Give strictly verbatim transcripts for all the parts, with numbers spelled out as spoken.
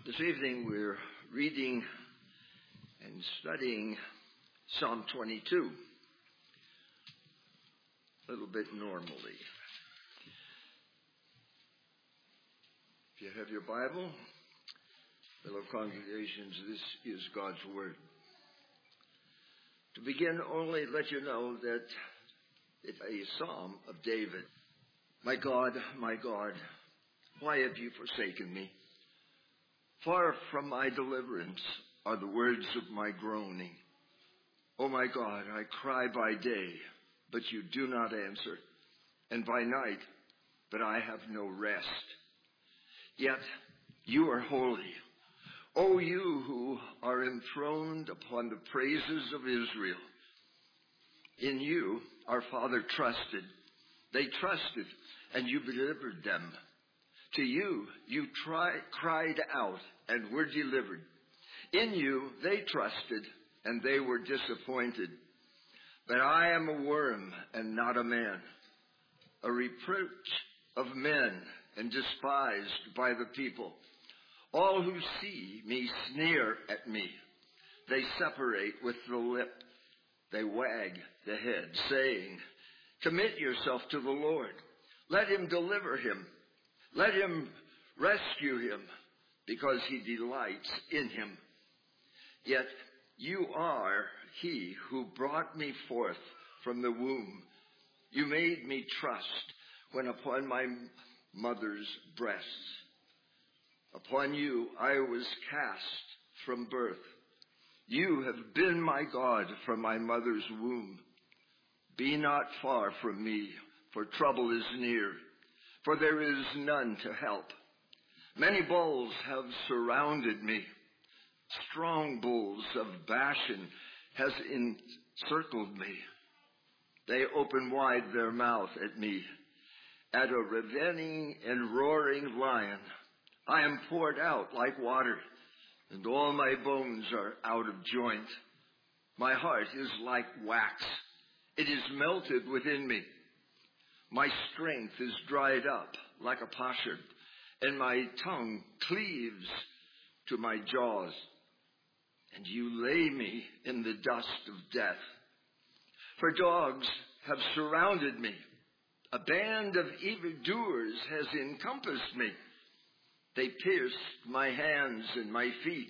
This evening we're reading and studying Psalm twenty-two, a little bit normally. If you have your Bible, fellow congregations, this is God's Word. To begin, only let you know that it's a psalm of David. My God, my God, why have you forsaken me? Far from my deliverance are the words of my groaning. O my God, I cry by day, but you do not answer, and by night, but I have no rest. Yet you are holy, O you who are enthroned upon the praises of Israel. In you our father trusted. They trusted, and you delivered them. To you, you try, cried out and were delivered. In you, they trusted and they were disappointed. But I am a worm and not a man, a reproach of men and despised by the people. All who see me sneer at me. They separate with the lip. They wag the head, saying, commit yourself to the Lord. Let him deliver him. Let him rescue him, because he delights in him. Yet you are he who brought me forth from the womb. You made me trust when upon my mother's breasts. Upon you I was cast from birth. You have been my God from my mother's womb. Be not far from me, for trouble is near. For there is none to help. Many bulls have surrounded me. Strong bulls of Bashan has encircled me. They open wide their mouth at me. At a ravening and roaring lion, I am poured out like water, and all my bones are out of joint. My heart is like wax. It is melted within me. My strength is dried up like a potsherd, and my tongue cleaves to my jaws. And you lay me in the dust of death. For dogs have surrounded me. A band of evildoers has encompassed me. They pierced my hands and my feet.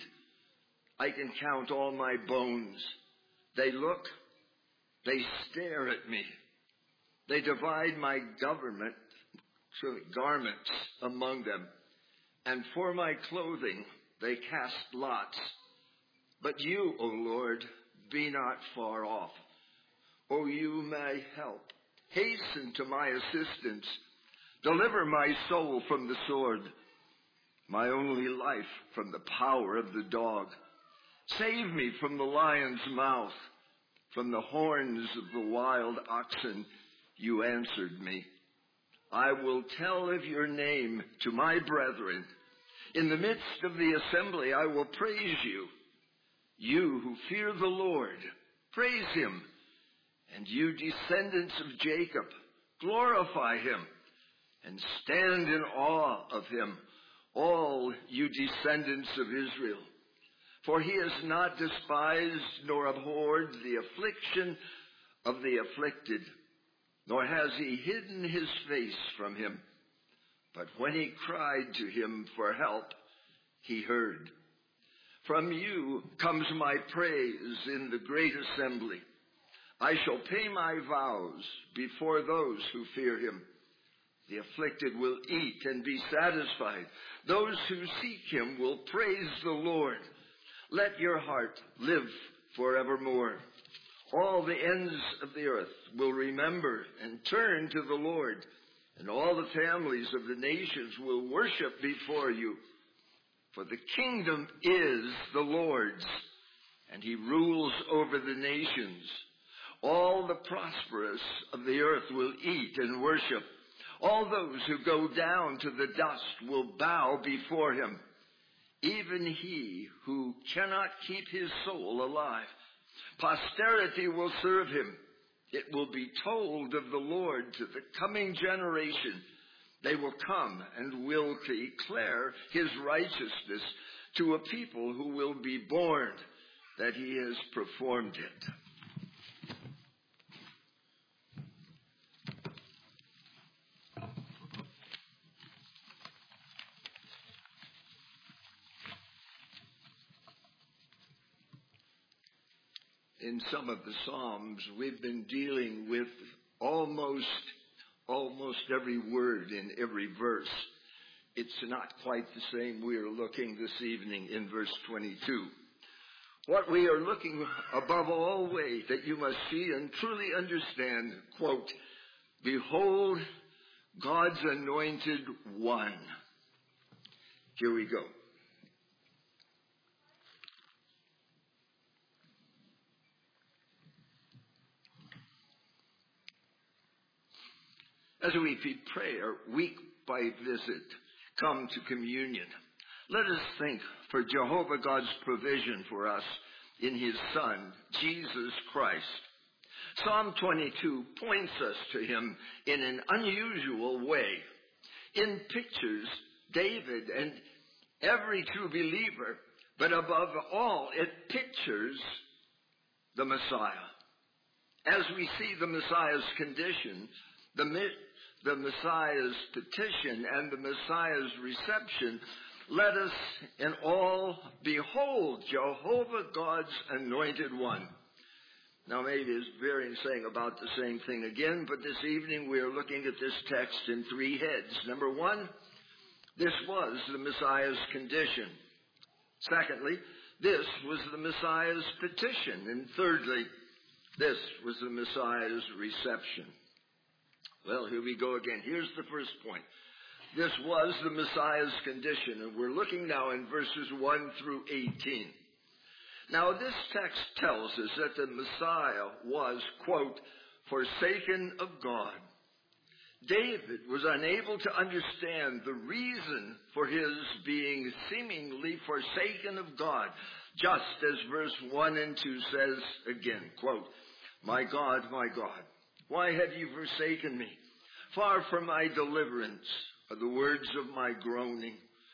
I can count all my bones. They look, they stare at me. They divide my government, garments among them, and for my clothing they cast lots. But you, O Lord, be not far off. O you, my help, hasten to my assistance. Deliver my soul from the sword, my only life from the power of the dog. Save me from the lion's mouth, from the horns of the wild oxen. You answered me. I will tell of your name to my brethren. In the midst of the assembly, I will praise you. You who fear the Lord, praise him. And you descendants of Jacob, glorify him and stand in awe of him, all you descendants of Israel. For he has not despised nor abhorred the affliction of the afflicted, nor has he hidden his face from him. But when he cried to him for help, he heard. From you comes my praise in the great assembly. I shall pay my vows before those who fear him. The afflicted will eat and be satisfied. Those who seek him will praise the Lord. Let your heart live forevermore. All the ends of the earth will remember and turn to the Lord, and all the families of the nations will worship before you. For the kingdom is the Lord's, and he rules over the nations. All the prosperous of the earth will eat and worship. All those who go down to the dust will bow before him. Even he who cannot keep his soul alive. Posterity will serve him. It will be told of the Lord to the coming generation. They will come and will declare his righteousness to a people who will be born that he has performed it. In some of the Psalms, we've been dealing with almost, almost every word in every verse. It's not quite the same. We are looking this evening in verse twenty-two. What we are looking above all way that you must see and truly understand, quote, behold God's anointed one. Here we go. As we pray our week by visit, come to communion, let us think for Jehovah God's provision for us in his Son, Jesus Christ. Psalm twenty-two points us to him in an unusual way. In pictures, David and every true believer, but above all, it pictures the Messiah. As we see the Messiah's condition, the the Messiah's petition and the Messiah's reception, let us in all behold Jehovah God's anointed one. Now maybe it's very saying about the same thing again, but this evening we are looking at this text in three heads. Number one, this was the Messiah's condition. Secondly, this was the Messiah's petition. And thirdly, this was the Messiah's reception. Well, here we go again. Here's the first point. This was the Messiah's condition, and we're looking now in verses one through eighteen. Now, this text tells us that the Messiah was, quote, forsaken of God. David was unable to understand the reason for his being seemingly forsaken of God, just as verse one and two says again, quote, my God, my God, why have you forsaken me? Far from my deliverance are the words of my groaning.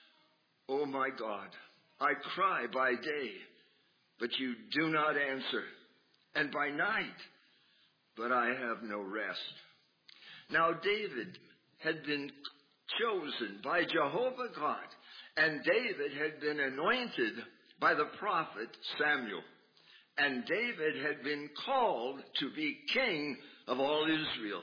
O my God, I cry by day, but you do not answer, and by night, but I have no rest. Now David had been chosen by Jehovah God, and David had been anointed by the prophet Samuel. And David had been called to be king of all Israel.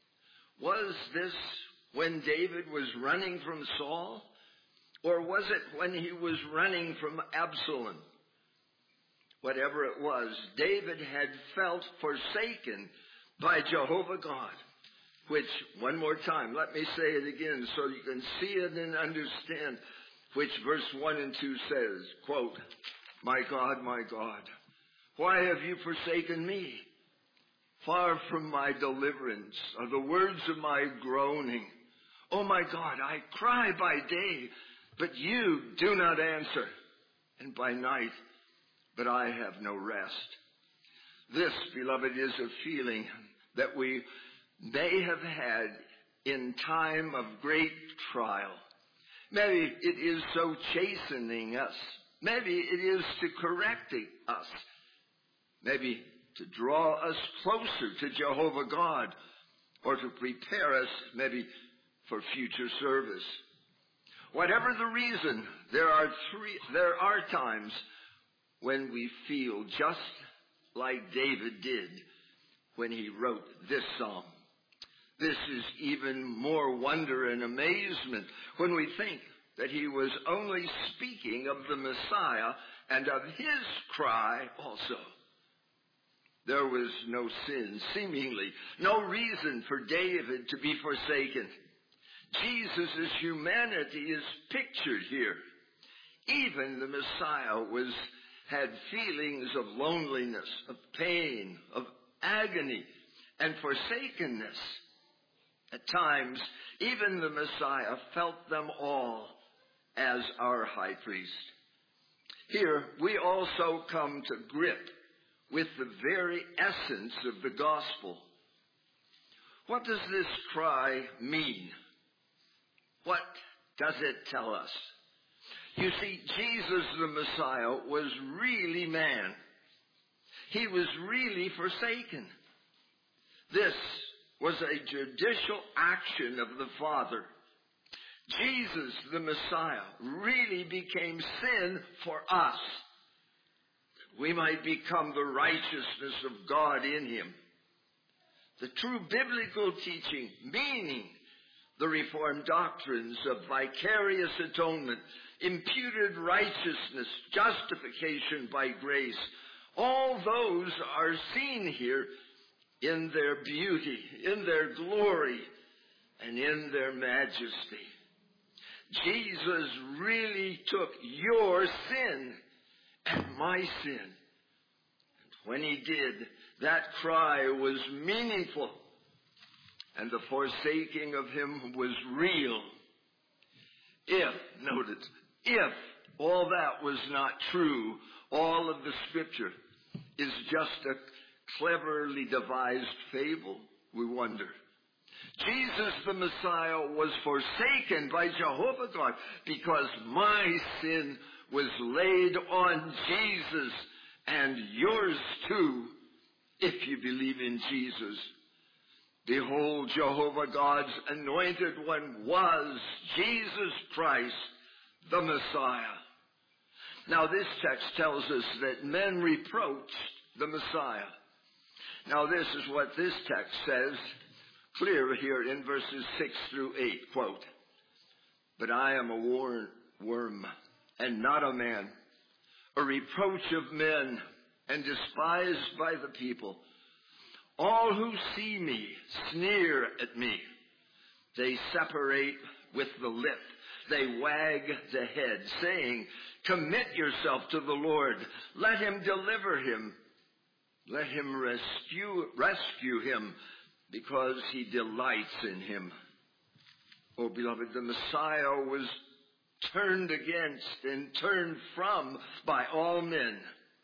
Was this when David was running from Saul? Or was it when he was running from Absalom? Whatever it was, David had felt forsaken by Jehovah God. Which, one more time, let me say it again so you can see it and understand, which verse one and two says, quote, my God, my God, why have you forsaken me? Far from my deliverance are the words of my groaning. Oh my God, I cry by day, but you do not answer, and by night, but I have no rest. This, beloved, is a feeling that we may have had in time of great trial. Maybe it is so chastening us. Maybe it is to correcting us. Maybe to draw us closer to Jehovah God, or to prepare us maybe for future service. Whatever the reason, there are three, there are times when we feel just like David did when he wrote this psalm. This is even more wonder and amazement when we think that he was only speaking of the Messiah and of his cry also. There was no sin, seemingly, no reason for David to be forsaken. Jesus' humanity is pictured here. Even the Messiah was had feelings of loneliness, of pain, of agony, and forsakenness. At times, even the Messiah felt them all as our high priest. Here, we also come to grip with the very essence of the gospel. What does this cry mean? What does it tell us? You see, Jesus the Messiah was really man. He was really forsaken. This was a judicial action of the Father. Jesus the Messiah really became sin for us, that we might become the righteousness of God in him. The true biblical teaching, meaning the Reformed doctrines of vicarious atonement, imputed righteousness, justification by grace, all those are seen here in their beauty, in their glory, and in their majesty. Jesus really took your sin and my sin. And when he did, that cry was meaningful, and the forsaking of him was real. If, notice, if all that was not true, all of the Scripture is just a cleverly devised fable, we wonder. Jesus the Messiah was forsaken by Jehovah God because my sin was laid on Jesus, and yours too, if you believe in Jesus. Behold, Jehovah God's anointed one was Jesus Christ, the Messiah. Now this text tells us that men reproached the Messiah. Now this is what this text says, clear here in verses six through eight, quote, "But I am a war- worm and not a man, a reproach of men and despised by the people. All who see me sneer at me. They separate with the lip. They wag the head, saying, 'Commit yourself to the Lord. Let him deliver him. Let him rescue, rescue him, because he delights in him.'" Oh, beloved, the Messiah was turned against and turned from by all men.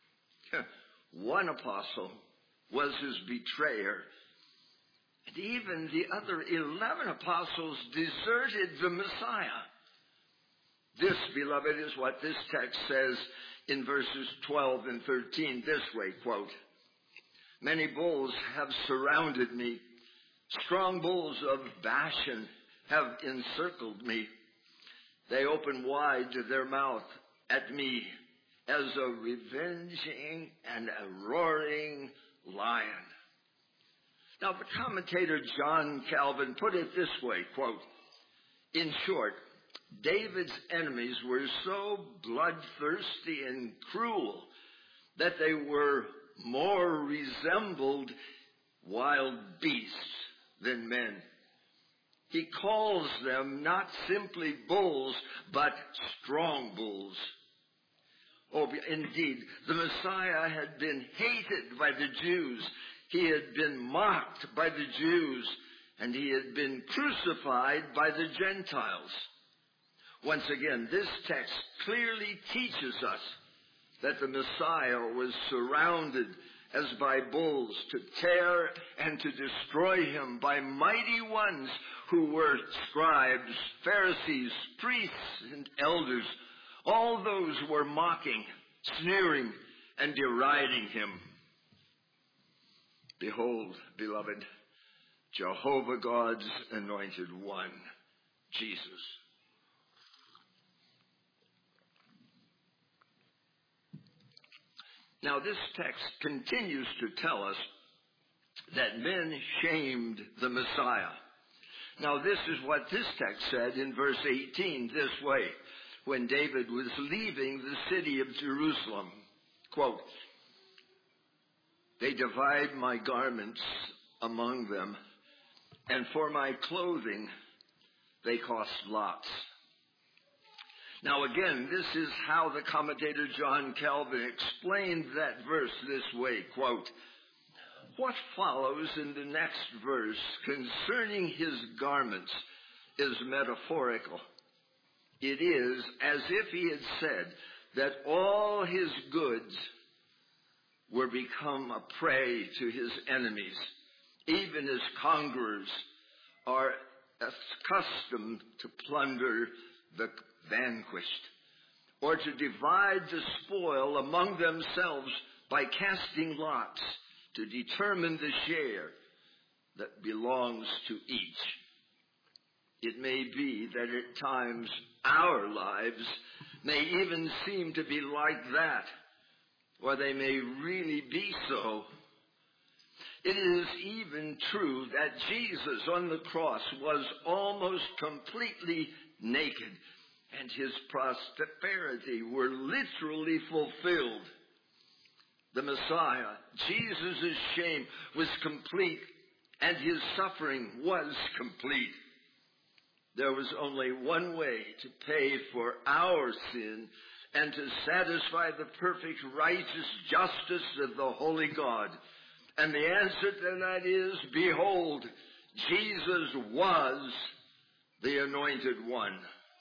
One apostle was his betrayer. And even the other eleven apostles deserted the Messiah. This, beloved, is what this text says in verses twelve and thirteen this way, quote, "Many bulls have surrounded me. Strong bulls of Bashan have encircled me. They open wide their mouth at me as a revenging and a roaring lion." Now, the commentator John Calvin put it this way, quote, "In short, David's enemies were so bloodthirsty and cruel that they were more resembled wild beasts than men. He calls them not simply bulls, but strong bulls." Oh, indeed, the Messiah had been hated by the Jews. He had been mocked by the Jews, and he had been crucified by the Gentiles. Once again, this text clearly teaches us that the Messiah was surrounded as by bulls to tear and to destroy him by mighty ones who were scribes, Pharisees, priests, and elders. All those were mocking, sneering, and deriding him. Behold, beloved, Jehovah God's anointed one, Jesus. Now this text continues to tell us that men shamed the Messiah. Now this is what this text said in verse eighteen this way, when David was leaving the city of Jerusalem. Quote, "They divide my garments among them, and for my clothing they cost lots." Now again, this is how the commentator John Calvin explained that verse this way, quote, "What follows in the next verse concerning his garments is metaphorical. It is as if he had said that all his goods were become a prey to his enemies, even as conquerors are accustomed to plunder the vanquished, or to divide the spoil among themselves by casting lots to determine the share that belongs to each. It may be that at times our lives may even seem to be like that, or they may really be so. It is even true that Jesus on the cross was almost completely naked, and his prosperity were literally fulfilled. The Messiah, Jesus' shame was complete, and his suffering was complete. There was only one way to pay for our sin and to satisfy the perfect righteous justice of the holy God. And the answer to that is, behold, Jesus was the anointed one.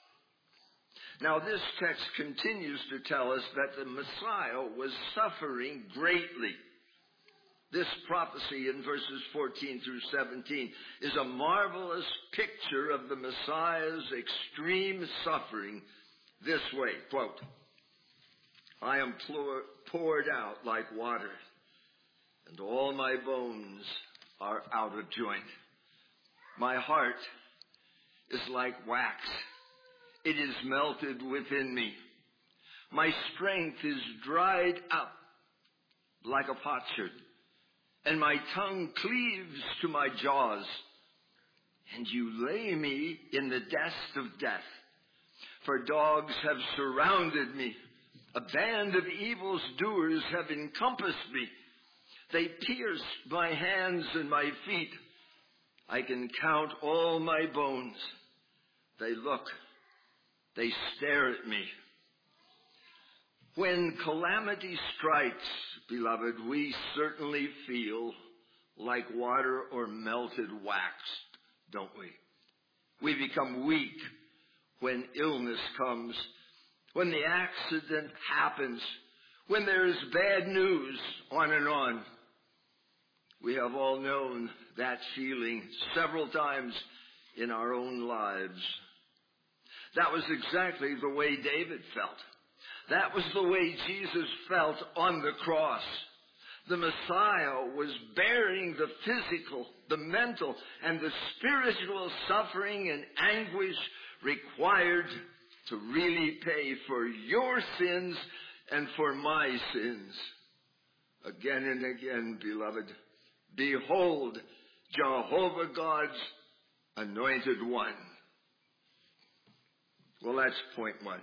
Now this text continues to tell us that the Messiah was suffering greatly. This prophecy in verses fourteen through seventeen is a marvelous picture of the Messiah's extreme suffering this way, quote, I am poured out like water, and all my bones are out of joint. My heart is like wax. It is melted within me. My strength is dried up like a potsherd, and my tongue cleaves to my jaws. And you lay me in the dust of death, for dogs have surrounded me. A band of evildoers have encompassed me. They pierced my hands and my feet. I can count all my bones. They look, they stare at me. When calamity strikes, beloved, we certainly feel like water or melted wax, don't we? We become weak when illness comes, when the accident happens, when there is bad news, on and on. We have all known that feeling several times in our own lives. That was exactly the way David felt. That was the way Jesus felt on the cross. The Messiah was bearing the physical, the mental, and the spiritual suffering and anguish required to really pay for your sins and for my sins. Again and again, beloved, behold, Jehovah God's anointed one. Well, that's point one.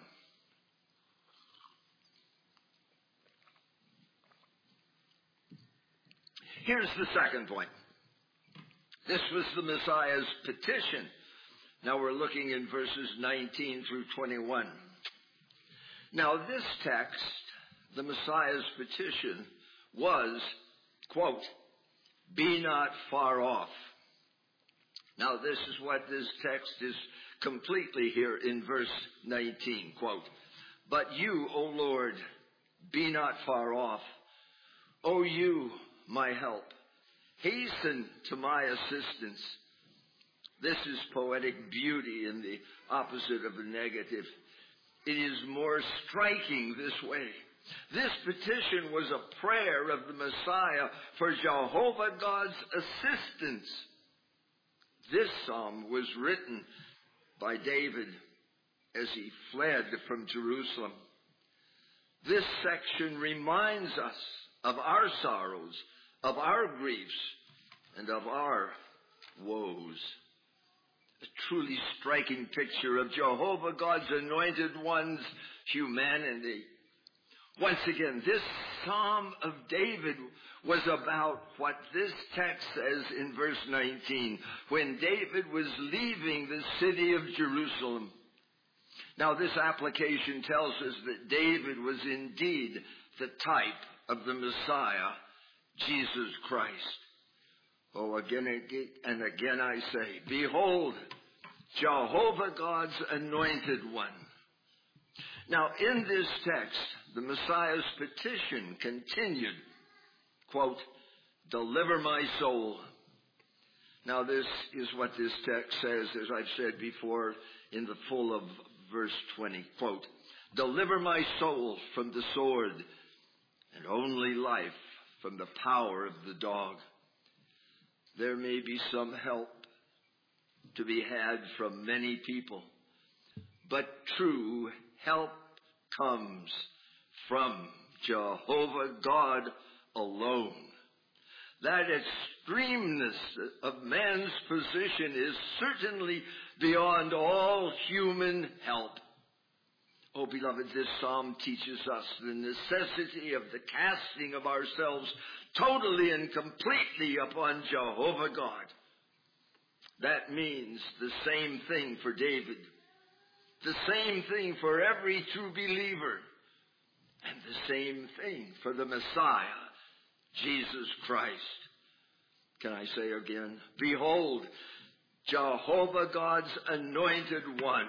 Here's the second point. This was the Messiah's petition. Now we're looking in verses nineteen through twenty-one. Now this text, the Messiah's petition, was, quote, be not far off. Now this is what this text is completely here in verse nineteen, quote, but you, O Lord, be not far off. O you, my help, hasten to my assistance. This is poetic beauty in the opposite of a negative. It is more striking this way. This petition was a prayer of the Messiah for Jehovah God's assistance. This psalm was written by David as he fled from Jerusalem. This section reminds us of our sorrows, of our griefs, and of our woes. A truly striking picture of Jehovah God's anointed one's humanity. Once again, this Psalm of David was about what this text says in verse nineteen, when David was leaving the city of Jerusalem. Now, this application tells us that David was indeed the type of the Messiah, Jesus Christ. Oh, again and again I say, behold, Jehovah God's anointed one. Now, in this text, the Messiah's petition continued, quote, deliver my soul. Now this is what this text says, as I've said before, in the full of verse twenty. Quote, "Deliver my soul from the sword, and only life from the power of the dog." There may be some help to be had from many people, but true help comes from Jehovah God alone. That extremeness of man's position is certainly beyond all human help. Oh, beloved, this psalm teaches us the necessity of the casting of ourselves totally and completely upon Jehovah God. That means the same thing for David, the same thing for every true believer, and the same thing for the Messiah, Jesus Christ. Can I say again? Behold, Jehovah God's anointed one.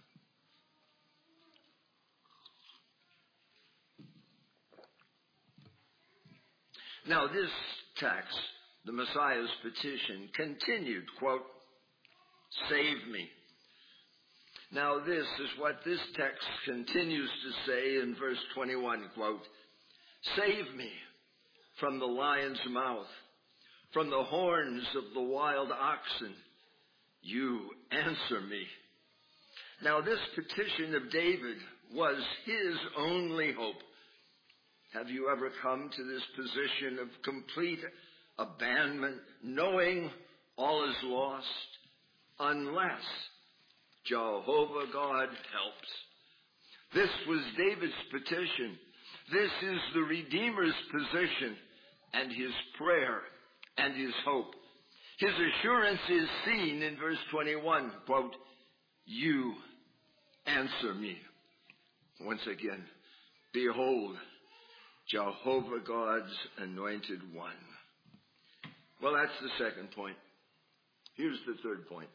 Now this text, the Messiah's petition, continued, quote, "Save me." Now this is what this text continues to say in verse twenty-one, quote, "Save me from the lion's mouth, from the horns of the wild oxen. You answer me." Now this petition of David was his only hope. Have you ever come to this position of complete abandonment, knowing all is lost, unless Jehovah God helps? This was David's petition. This is the Redeemer's position and his prayer and his hope. His assurance is seen in verse twenty-one, quote, "You answer me." Once again, behold, Jehovah God's anointed one. Well, that's the second point. Here's the third point.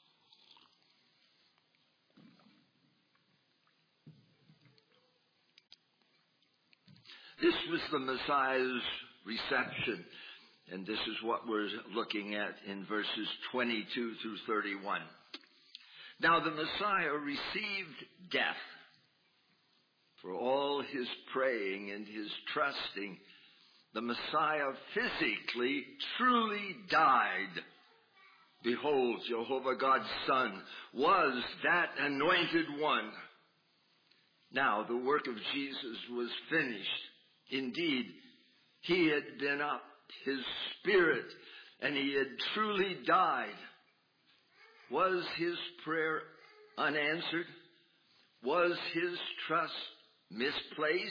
This was the Messiah's reception, and this is what we're looking at in verses twenty-two through thirty-one. Now the Messiah received death. For all his praying and his trusting, the Messiah physically, truly died. Behold, Jehovah God's Son was that anointed one. Now the work of Jesus was finished. Indeed, he had been up, his spirit, and he had truly died. Was his prayer unanswered? Was his trust misplaced?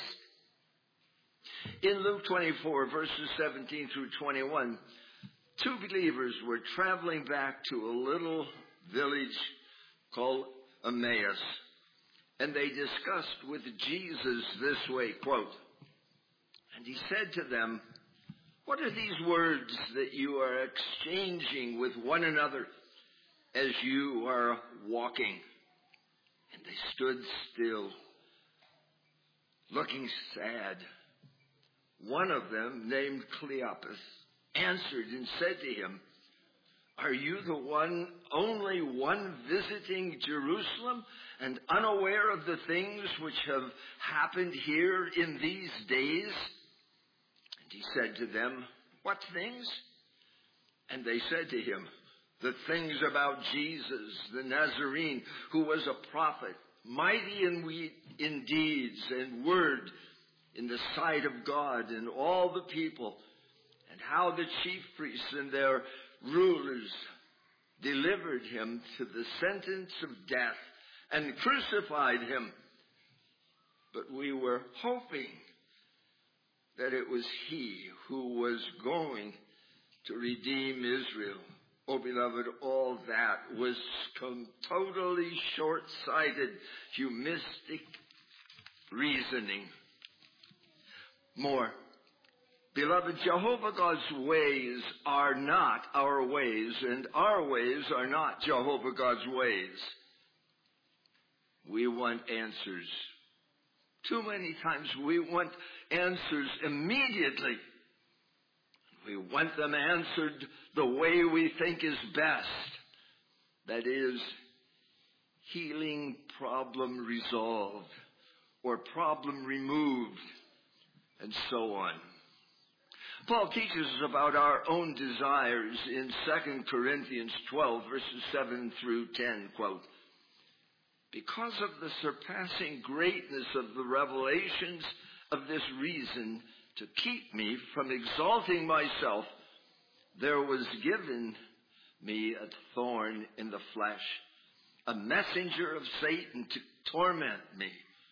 In Luke twenty-four, verses seventeen through twenty-one, two believers were traveling back to a little village called Emmaus, and they discussed with Jesus this way, quote, "And he said to them, 'What are these words that you are exchanging with one another as you are walking?' And they stood still, looking sad. One of them, named Cleopas, answered and said to him, 'Are you the one, only one visiting Jerusalem and unaware of the things which have happened here in these days?' And he said to them, 'What things?' And they said to him, 'The things about Jesus, the Nazarene, who was a prophet, mighty in, we, in deeds and word in the sight of God and all the people, and how the chief priests and their rulers delivered him to the sentence of death and crucified him. But we were hoping that it was he who was going to redeem Israel.' Oh, beloved, all that was com- totally short-sighted, humistic reasoning. More, beloved, Jehovah God's ways are not our ways, and our ways are not Jehovah God's ways. We want answers. Too many times we want answers immediately. We want them answered the way we think is best. That is, healing problem resolved or problem removed, and so on. Paul teaches us about our own desires in Second Corinthians twelve, verses seven through ten, quote, "Because of the surpassing greatness of the revelations of this reason, to keep me from exalting myself, there was given me a thorn in the flesh, a messenger of Satan to torment me,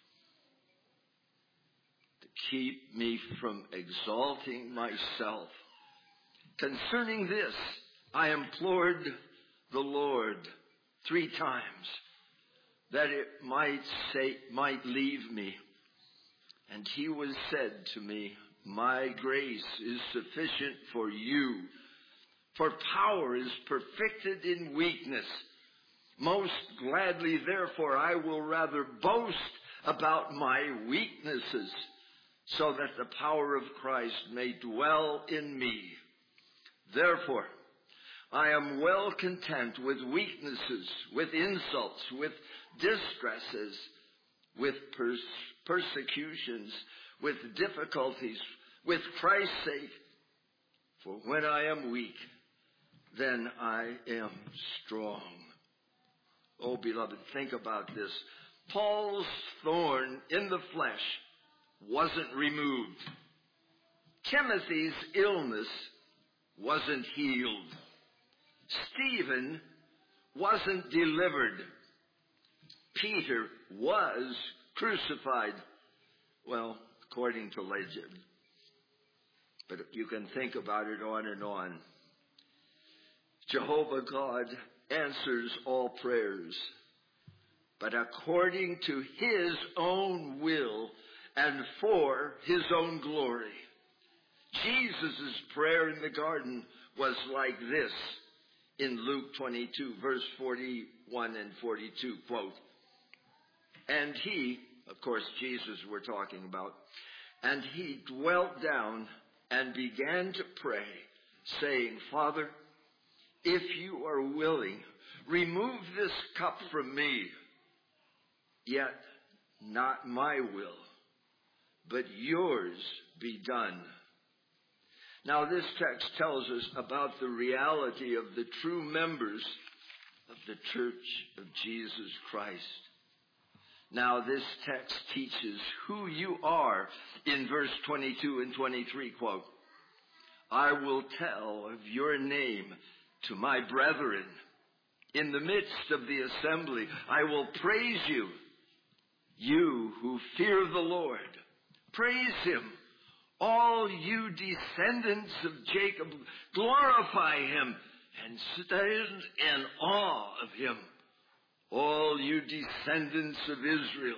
to keep me from exalting myself. Concerning this, I implored the Lord three times, that it might say, might leave me. And he was said to me, my grace is sufficient for you, for power is perfected in weakness. Most gladly, therefore, I will rather boast about my weaknesses, so that the power of Christ may dwell in me. Therefore, I am well content with weaknesses, with insults, with distresses, with pers- persecutions, with difficulties, with Christ's sake. For when I am weak, then I am strong." Oh, beloved, think about this. Paul's thorn in the flesh wasn't removed. Timothy's illness wasn't healed. Stephen wasn't delivered. Peter was crucified. Well, according to legend. But you can think about it on and on. Jehovah God answers all prayers, but according to his own will and for his own glory. Jesus' prayer in the garden was like this in Luke twenty-two, verse forty-one and forty-two, quote, "And he," of course Jesus we're talking about, "and he dwelt down and began to pray, saying, Father, if you are willing, remove this cup from me. Yet not my will, but yours be done." Now this text tells us about the reality of the true members of the Church of Jesus Christ. Now this text teaches who you are in verse twenty-two and twenty-three, quote, "I will tell of your name to my brethren. In the midst of the assembly, I will praise you. You who fear the Lord, praise him. All you descendants of Jacob, glorify him and stand in awe of him. All you descendants of Israel."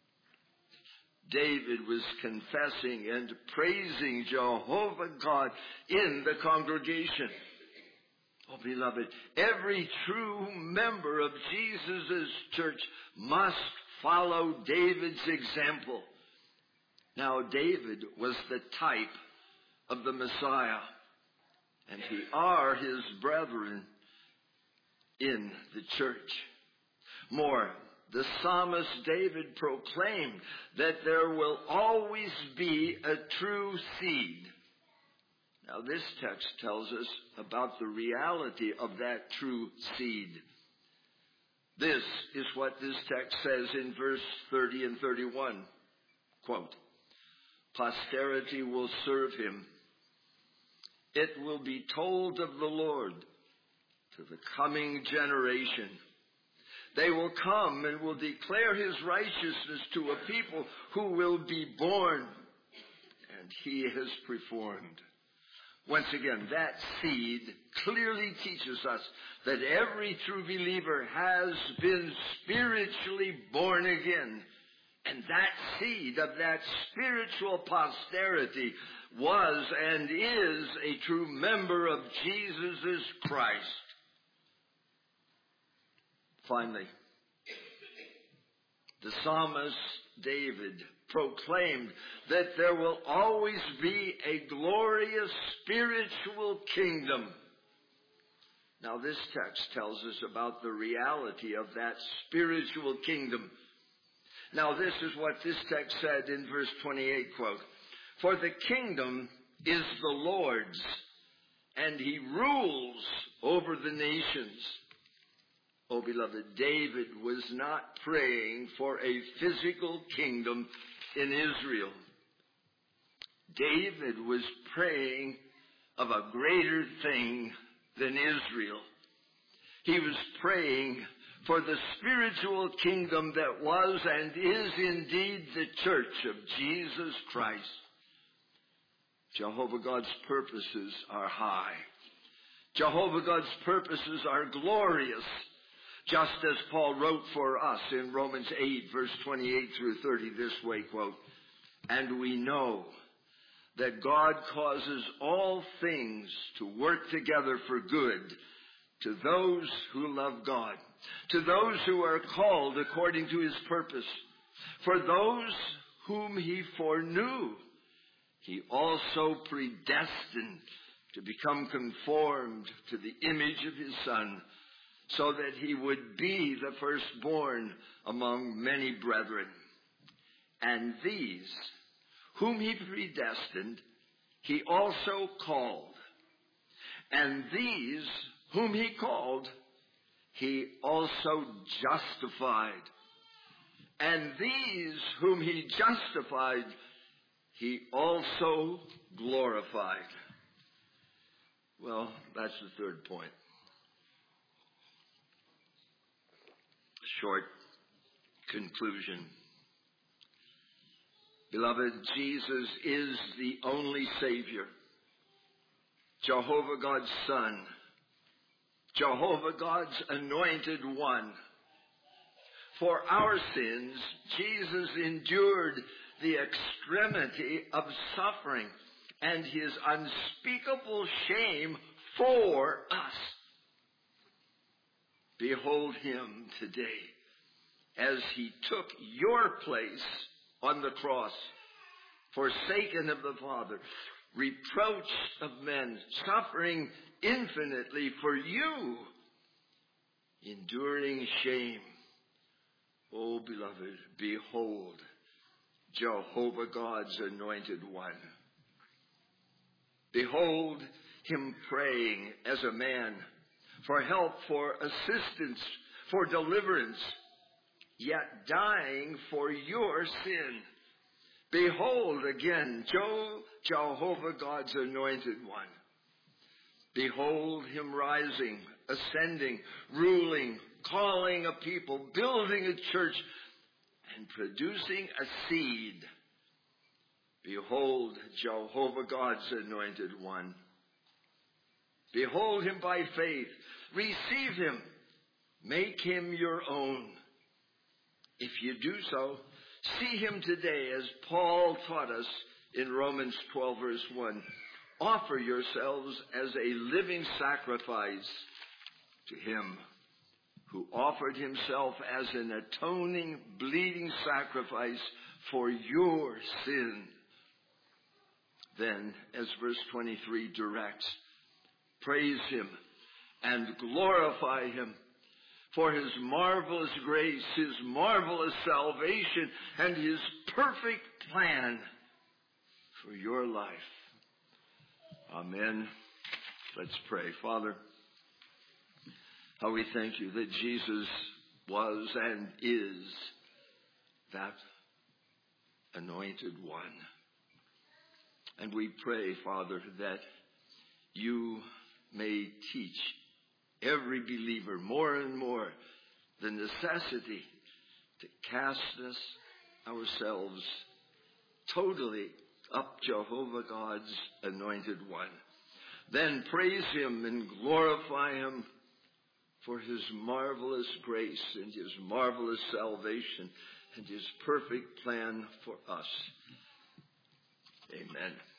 David was confessing and praising Jehovah God in the congregation. Oh, beloved, every true member of Jesus' church must follow David's example. Now, David was the type of the Messiah, and he are his brethren in the church. More, the psalmist David proclaimed that there will always be a true seed. Now, this text tells us about the reality of that true seed. This is what this text says in verse thirty and thirty-one. Quote, "Posterity will serve him. It will be told of the Lord to the coming generation. They will come and will declare his righteousness to a people who will be born, and he has performed." Once again, that seed clearly teaches us that every true believer has been spiritually born again. And that seed of that spiritual posterity was and is a true member of Jesus Christ. Finally, the psalmist David proclaimed that there will always be a glorious spiritual kingdom. Now this text tells us about the reality of that spiritual kingdom. Now this is what this text said in verse twenty-eight, quote, "For the kingdom is the Lord's, and he rules over the nations." Oh, beloved, David was not praying for a physical kingdom in Israel. David was praying of a greater thing than Israel. He was praying for the spiritual kingdom that was and is indeed the church of Jesus Christ. Jehovah God's purposes are high. Jehovah God's purposes are glorious, just as Paul wrote for us in Romans eight, verse twenty-eight through thirty this way, quote, "And we know that God causes all things to work together for good to those who love God, to those who are called according to his purpose. For those whom he foreknew, he also predestined to become conformed to the image of his Son, so that he would be the firstborn among many brethren. And these, whom he predestined, he also called. And these, whom he called, he also justified. And these, whom he justified, he also glorified." Well, that's the third point. Short conclusion. Beloved, Jesus is the only Savior, Jehovah God's Son, Jehovah God's anointed one. For our sins, Jesus endured the extremity of suffering and his unspeakable shame for us. Behold him today as he took your place on the cross, forsaken of the Father, reproached of men, suffering infinitely for you, enduring shame. Oh, beloved, behold Jehovah God's anointed one. Behold him praying as a man for help, for assistance, for deliverance, yet dying for your sin. Behold again Jehovah God's anointed one. Behold him rising, ascending, ruling, calling a people, building a church, and producing a seed. Behold Jehovah God's anointed one. Behold him by faith. Receive him. Make him your own. If you do so, see him today as Paul taught us in Romans twelve verse one. Offer yourselves as a living sacrifice to him who offered himself as an atoning, bleeding sacrifice for your sin. Then, as verse twenty-three directs, praise him and glorify him for his marvelous grace, his marvelous salvation, and his perfect plan for your life. Amen. Let's pray. Father, how we thank you that Jesus was and is that anointed one. And we pray, Father, that you may teach every believer more and more the necessity to cast us ourselves totally up Jehovah God's anointed one. Then praise him and glorify him for his marvelous grace and his marvelous salvation and his perfect plan for us. Amen.